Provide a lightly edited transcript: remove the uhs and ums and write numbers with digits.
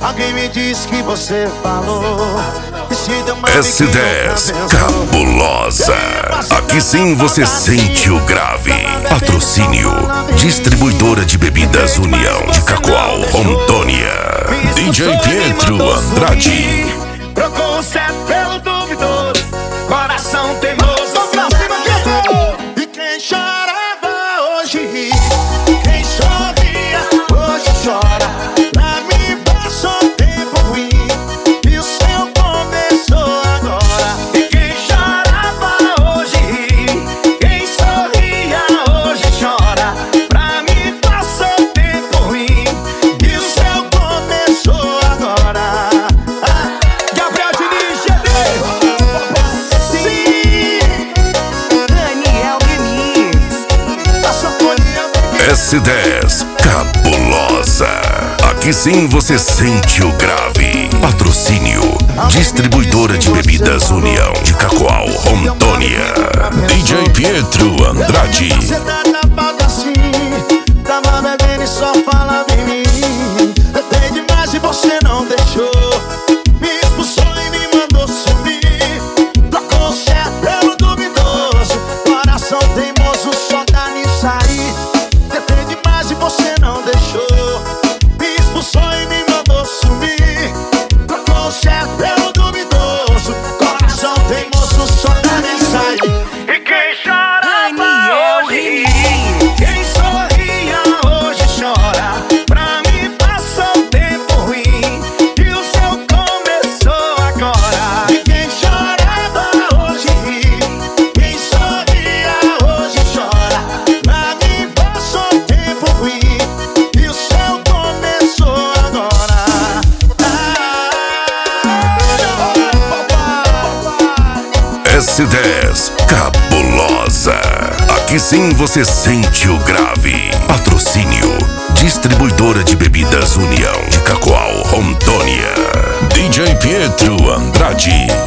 Alguém me disse que você falou. S10 Cabulosa. Aqui sim você sente o grave. Patrocínio Distribuidora de Bebidas União de Cacoal, Rondônia. DJ Pietro Andrade. Trocou o certo pelo duvidoso, coração teimoso. E quem chorava hoje ri, quem sorria hoje chora. Pra mim passou tempo ruim e o seu começou agora. E quem chorava hoje ri, quem sorria hoje chora. Pra mim passou tempo ruim e o seu começou agora. Gabriel Diniz, sim, Daniel Remix. S10 Cabulosa. Aqui sim você sente o grave. Patrocínio Distribuidora de Bebidas União de Cacoal, Rondônia. DJ Pietro Andrade. Você tá tapado assim, tava bebendo e só falava em mim. Eu dei demais e você não deixou. Me expulsou e me mandou sumir. Trocou o certo pelo duvidoso, coração teimoso só dá nisso aí. Tentei demais e você não deixou. Me expulsou e me mandou sumir. Trocou o certo pelo duvidoso, coração teimoso só dá nisso aí. E quem chorava Daniel hoje ri, Remix. quem sorria hoje chora. Pra mim passou tempo ruim e o seu começou agora. E quem chorava hoje ri, quem sorria hoje chora. Pra mim passou tempo ruim e o seu começou agora. S10 Cabulosa. Aqui sim você sente o grave. Patrocínio Distribuidora de Bebidas União de Cacoal, Rondônia. DJ Pietro Andrade.